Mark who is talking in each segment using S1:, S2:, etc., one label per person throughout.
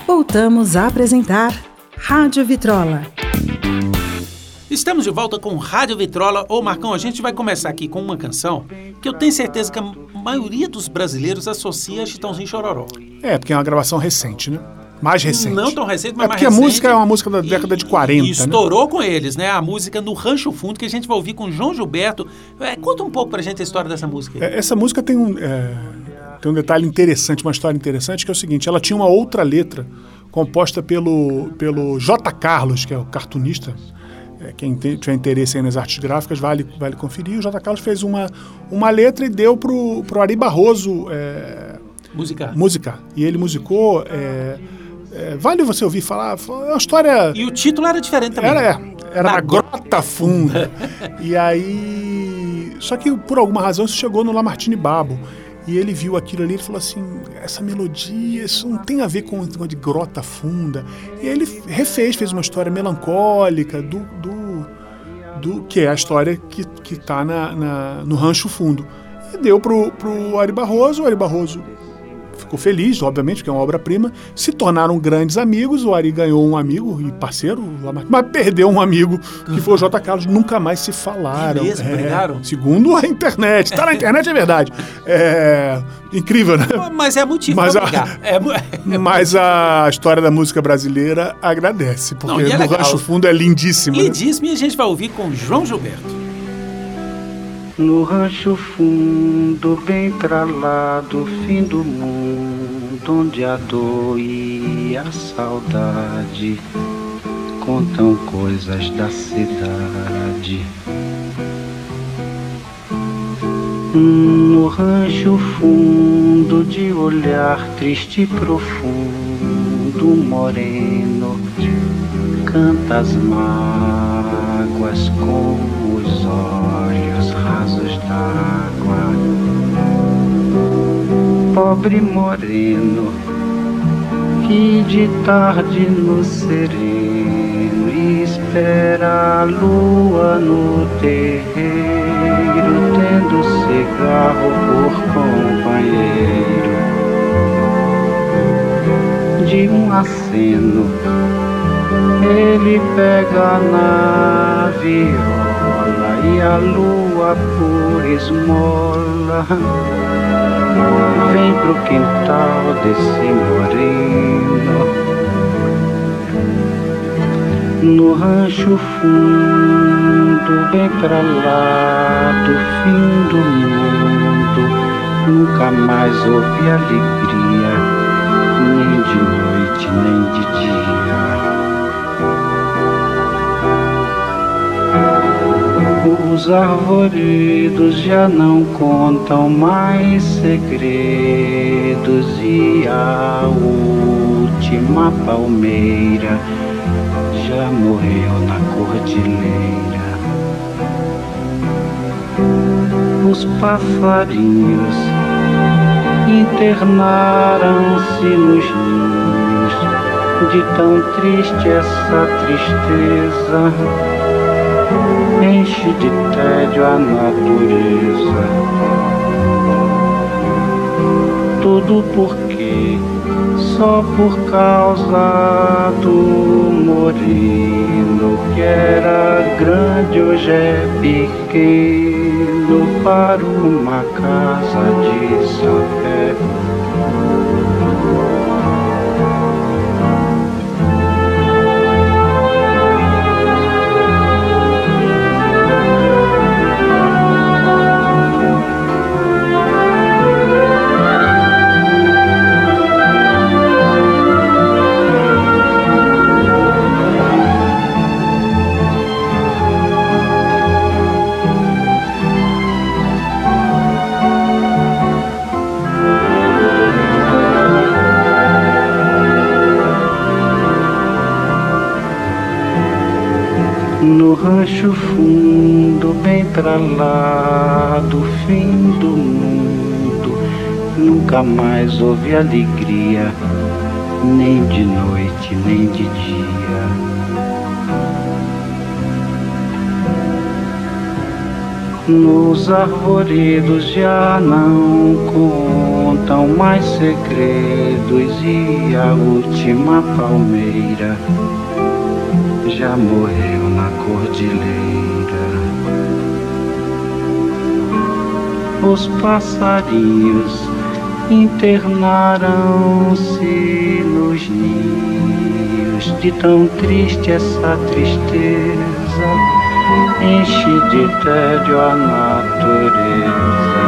S1: Voltamos a apresentar Rádio Vitrola.
S2: Estamos de volta com Rádio Vitrola. Ô Marcão, a gente vai começar aqui com uma canção que eu tenho certeza que a maioria dos brasileiros associa a Chitãozinho e Chororó.
S3: Porque é uma gravação recente, né? Mais recente.
S2: Não tão recente, mas mais
S3: recente.
S2: recente.
S3: Porque a música é uma música da década de 40,
S2: e estourou com eles, né? A música No Rancho Fundo, que a gente vai ouvir com João Gilberto. Conta um pouco pra gente a história dessa música.
S3: Essa música tem um detalhe interessante, uma história interessante, que é o seguinte: ela tinha uma outra letra composta pelo J. Carlos, que é o cartunista. Quem tiver interesse aí nas artes gráficas vale conferir. O J. Carlos fez uma letra e deu pro Ari Barroso musicar. E ele musicou. Vale você ouvir falar. É uma história.
S2: E o título era diferente também.
S3: Era Na Grota Funda. E aí. Só que por alguma razão isso chegou no Lamartine Babo. E ele viu aquilo ali e falou assim: essa melodia, isso não tem a ver com de grota funda. E aí ele fez uma história melancólica do que é a história que está no Rancho Fundo. E deu pro Ari Barroso. O Ari Barroso ficou feliz, obviamente, porque é uma obra-prima. Se tornaram grandes amigos. O Ari ganhou um amigo e parceiro, mas perdeu um amigo, que foi o J. Carlos. Nunca mais se falaram.
S2: Brigaram?
S3: Segundo a internet. Tá na internet, é verdade. Incrível, né?
S2: Mas é motivo pra brigar.
S3: Mas a história da música brasileira agradece, porque no Rancho Fundo é lindíssimo.
S2: Lindíssimo, né? E a gente vai ouvir com João Gilberto.
S4: No rancho fundo, bem pra lá do fim do mundo, onde a dor e a saudade contam coisas da cidade. No rancho fundo, de olhar triste e profundo, moreno canta as mágoas com os olhos rasos d'água. Pobre moreno que de tarde no sereno espera a lua no terreiro, tendo cigarro por companheiro. De um aceno ele pega na viola e a lua por esmola vem pro quintal desse moreno. No rancho fundo, bem pra lá do fim do mundo, nunca mais houve alegria, nem de noite nem de dia. Os arvoredos já não contam mais segredos e a última palmeira já morreu na cordilheira. Os passarinhos internaram-se nos ninhos, de tão triste essa tristeza enche de tédio a natureza. Tudo porque só por causa do moreno, que era grande hoje é pequeno para uma casa de sapé. No rancho fundo, bem pra lá do fim do mundo, nunca mais houve alegria, nem de noite nem de dia. Nos arvoredos já não contam contam mais segredos e a última palmeira já morreu na cordilheira. Os passarinhos internaram-se nos ninhos, de tão triste essa tristeza enche de tédio a natureza.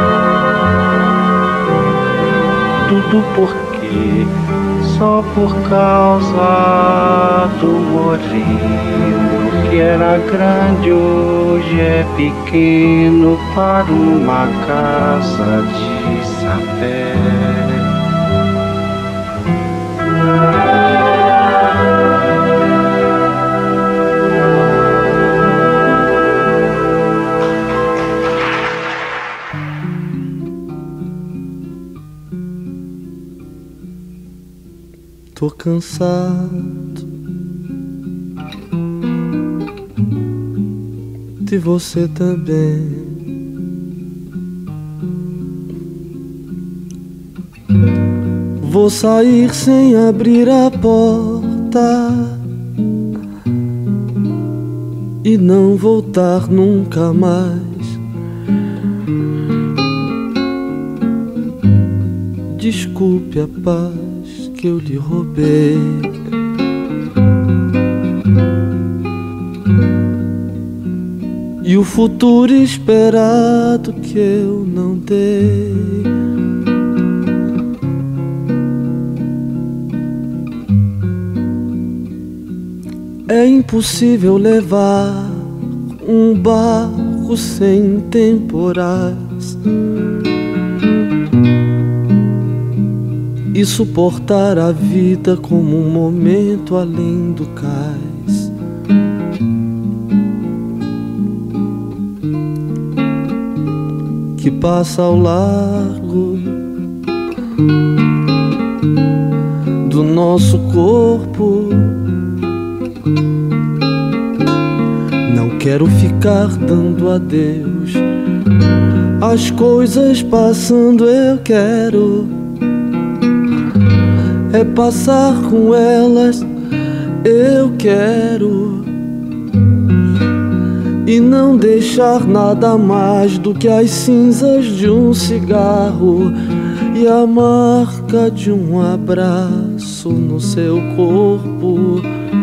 S4: Tudo porque só por causa do morrinho, que era grande hoje é pequeno para uma casa de sapé.
S5: Tô cansado de você também. Vou sair sem abrir a porta e não voltar nunca mais. Desculpe a paz que eu lhe roubei. E o futuro esperado que eu não dei. É impossível levar um barco sem temporais e suportar a vida como um momento além do cais. Que passa ao largo do nosso corpo. Não quero ficar dando adeus às coisas passando, eu quero é passar com elas, eu quero, e não deixar nada mais do que as cinzas de um cigarro e a marca de um abraço no seu corpo.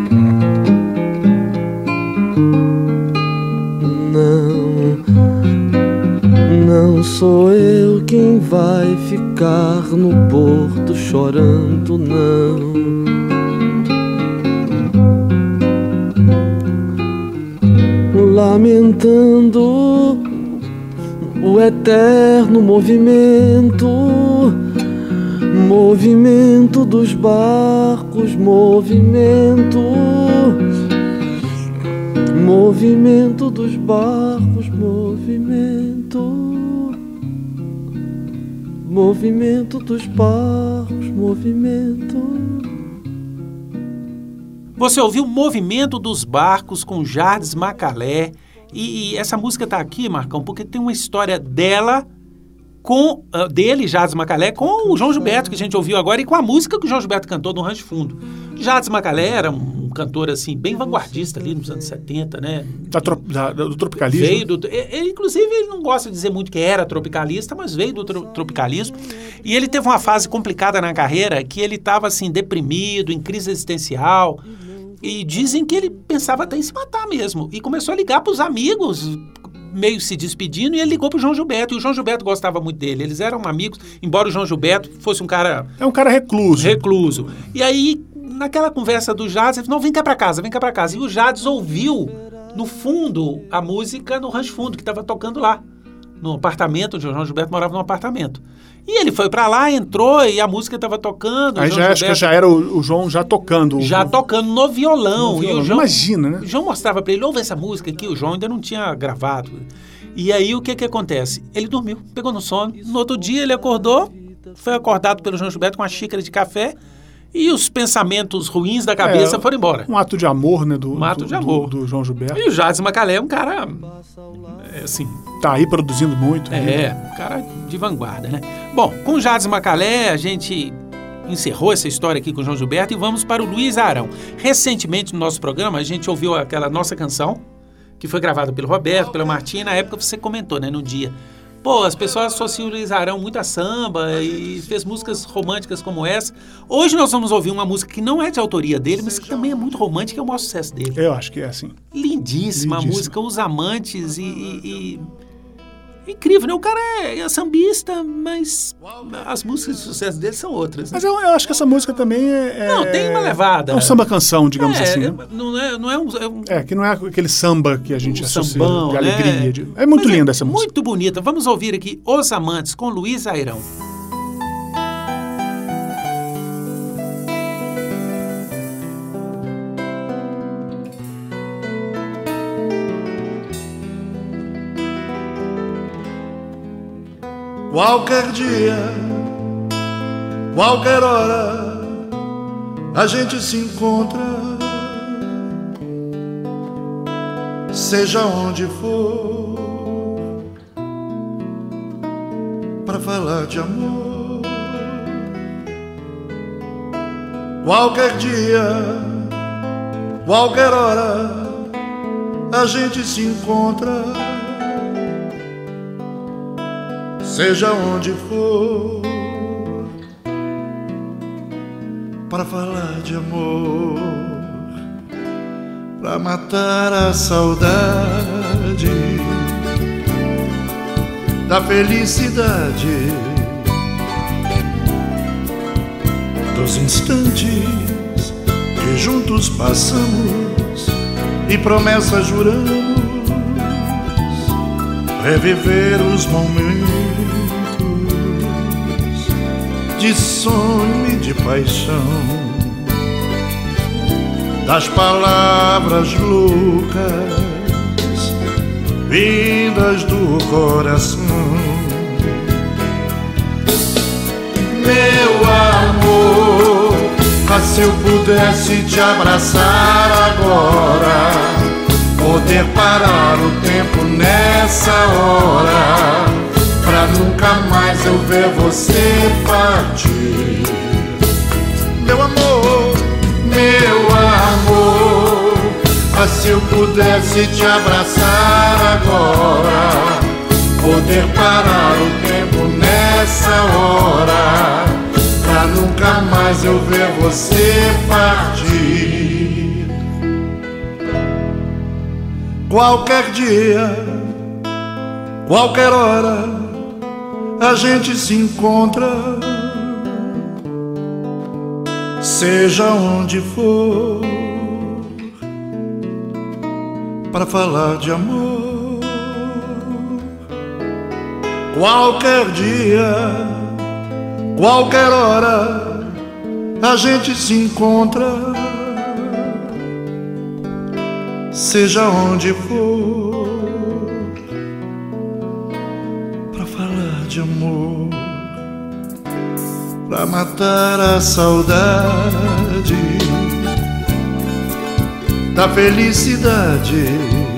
S5: Não sou eu quem vai ficar no porto chorando, não. Lamentando o eterno movimento, movimento dos barcos, movimento dos barcos, movimento dos barcos, movimento.
S2: Você ouviu o Movimento dos Barcos com Jardes Macalé. E essa música tá aqui, Marcão, porque tem uma história dele, Jardes Macalé, com o João Gilberto, que a gente ouviu agora, e com a música que o João Gilberto cantou no Rancho Fundo. Jardes Macalé era um cantor, assim, bem vanguardista ali nos anos 70, né?
S3: Do tropicalismo?
S2: Ele, inclusive, ele não gosta de dizer muito que era tropicalista, mas veio do tropicalismo. E ele teve uma fase complicada na carreira, que ele estava, assim, deprimido, em crise existencial. E dizem que ele pensava até em se matar mesmo. E começou a ligar para os amigos, meio se despedindo, e ele ligou pro João Gilberto. E o João Gilberto gostava muito dele. Eles eram amigos, embora o João Gilberto fosse um cara...
S3: É um cara recluso.
S2: E aí, naquela conversa do Jardes, ele falou, não, vem cá pra casa. E o Jardes ouviu, no fundo, a música no Rancho Fundo, que estava tocando lá, no apartamento, onde o João Gilberto morava num apartamento. E ele foi pra lá, entrou, e a música estava tocando.
S3: Aí acho que já era o João já tocando.
S2: Já tocando no violão. E o João,
S3: imagina, né?
S2: O João mostrava pra ele, ouve essa música aqui, o João ainda não tinha gravado. E aí o que acontece? Ele dormiu, pegou no sono. No outro dia ele acordou, foi acordado pelo João Gilberto com uma xícara de café E os pensamentos ruins da cabeça foram embora.
S3: Um ato de amor, né?
S2: Do
S3: João Gilberto.
S2: E o Jades Macalé é um cara, assim...
S3: Tá aí produzindo muito.
S2: Um cara de vanguarda, né? Bom, com o Jades Macalé, a gente encerrou essa história aqui com o João Gilberto e vamos para o Luiz Arão. Recentemente, no nosso programa, a gente ouviu aquela nossa canção, que foi gravada pelo Roberto, pela Martina. Na época você comentou, né, no dia. Pô, as pessoas associam o Luiz Arão muito a samba e fez músicas românticas como essa. Hoje nós vamos ouvir uma música que não é de autoria dele, mas que também é muito romântica, é o maior sucesso dele.
S3: Eu acho que é assim.
S2: Lindíssima a música, Os Amantes incrível, né? O cara é sambista, mas as músicas de sucesso dele são outras. Né?
S3: Mas eu acho que essa música também
S2: Não, tem uma levada.
S3: É um samba-canção, digamos assim. Né?
S2: Não é um...
S3: que não é aquele samba que a gente associa
S2: sambão,
S3: de alegria. Né? É muito linda essa música.
S2: Muito bonita. Vamos ouvir aqui Os Amantes, com Luiz Arão.
S6: Qualquer dia, qualquer hora, a gente se encontra, seja onde for, para falar de amor. Qualquer dia, qualquer hora, a gente se encontra, seja onde for, para falar de amor, para matar a saudade da felicidade, dos instantes que juntos passamos e promessas juramos, reviver os momentos de sonho e de paixão, das palavras loucas vindas do coração. Meu amor, se eu pudesse te abraçar agora, poder parar o tempo nessa hora, pra nunca mais eu ver você partir. Meu amor, se eu pudesse te abraçar agora, poder parar o tempo nessa hora, pra nunca mais eu ver você partir. Qualquer dia, qualquer hora, a gente se encontra, seja onde for, para falar de amor. Qualquer dia, qualquer hora, a gente se encontra, seja onde for, pra falar de amor, pra matar a saudade da felicidade,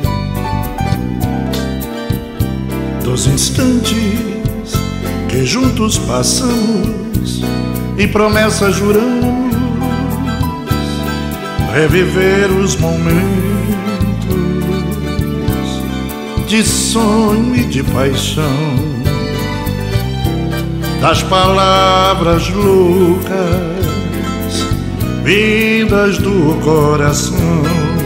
S6: dos instantes que juntos passamos e promessas juramos, reviver os momentos de sonho e de paixão, das palavras loucas vindas do coração.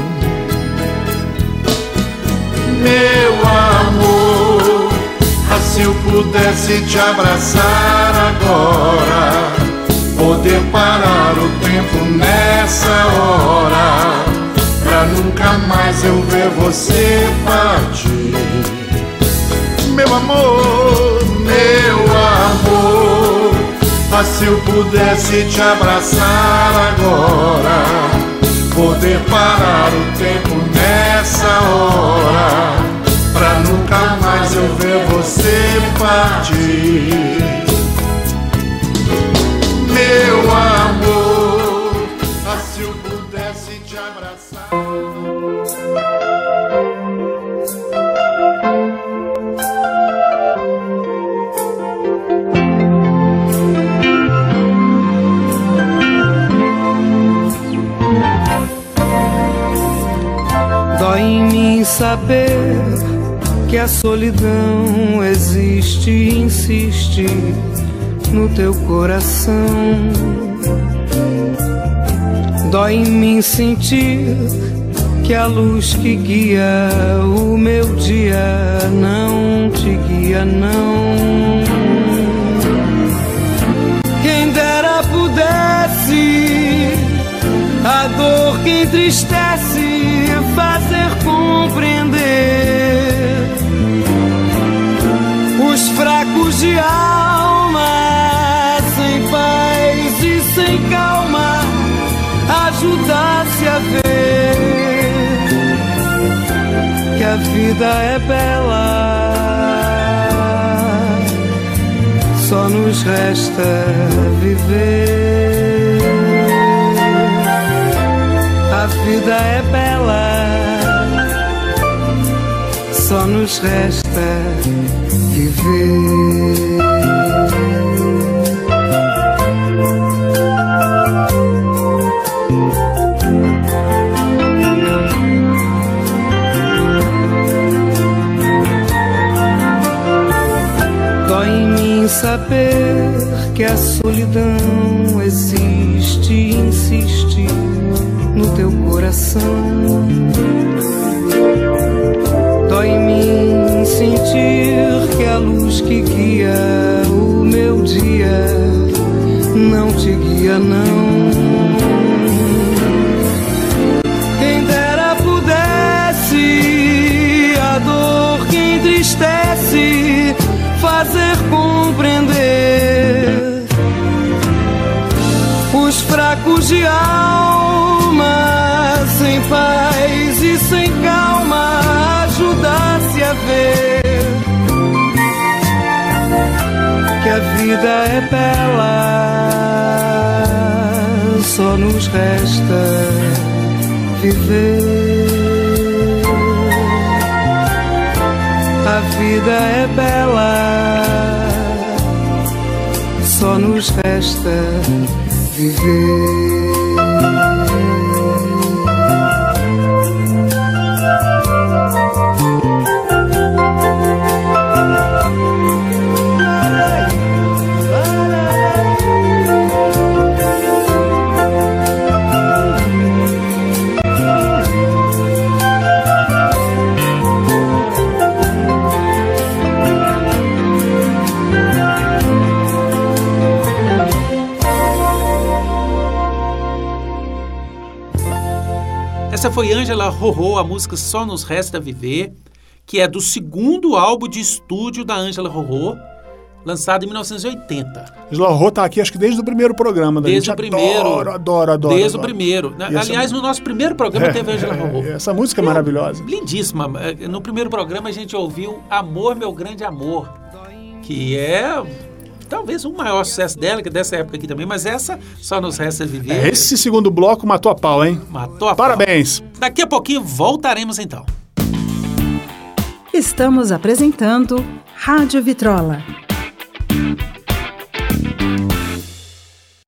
S6: Meu amor, se eu pudesse te abraçar agora, poder parar o tempo nessa hora, pra nunca mais eu ver você partir. Meu amor, se eu pudesse te abraçar agora, poder parar o tempo nessa hora, pra nunca mais eu ver você partir. Meu amor,
S5: saber que a solidão existe e insiste no teu coração. Dói em mim sentir que a luz que guia o meu dia não te guia, não. Quem dera pudesse a dor que entristece fazer compreender os fracos de alma, sem paz e sem calma, ajudasse a ver que a vida é bela, só nos resta viver. A vida é bela, só nos resta viver. Dói em mim saber que a solidão existe e insiste no teu coração. Dói em mim sentir que a luz que guia o meu dia não te guia, não. Quem dera pudesse a dor que entristece fazer compreender os fracos de alma, sem paz e sem calma, ajudasse a ver que a vida é bela, só nos resta viver. A vida é bela, só nos resta viver.
S2: Essa foi Ângela Rorô, a música Só Nos Resta Viver, que é do segundo álbum de estúdio da Ângela Rorô, lançado em 1980.
S3: Ângela Rorô tá aqui, acho que desde o primeiro programa.
S2: Desde o primeiro.
S3: Adoro.
S2: Desde o primeiro. Aliás, no nosso primeiro programa teve a Ângela Rorô.
S3: Essa música é maravilhosa.
S2: Lindíssima. No primeiro programa a gente ouviu Amor, Meu Grande Amor, que é talvez o maior sucesso dela, que é dessa época aqui também, mas essa Só Nos Resta Viver.
S3: Esse segundo bloco matou a pau, hein?
S2: Matou a
S3: Parabéns.
S2: pau. Daqui a pouquinho voltaremos então.
S1: Estamos apresentando Rádio Vitrola.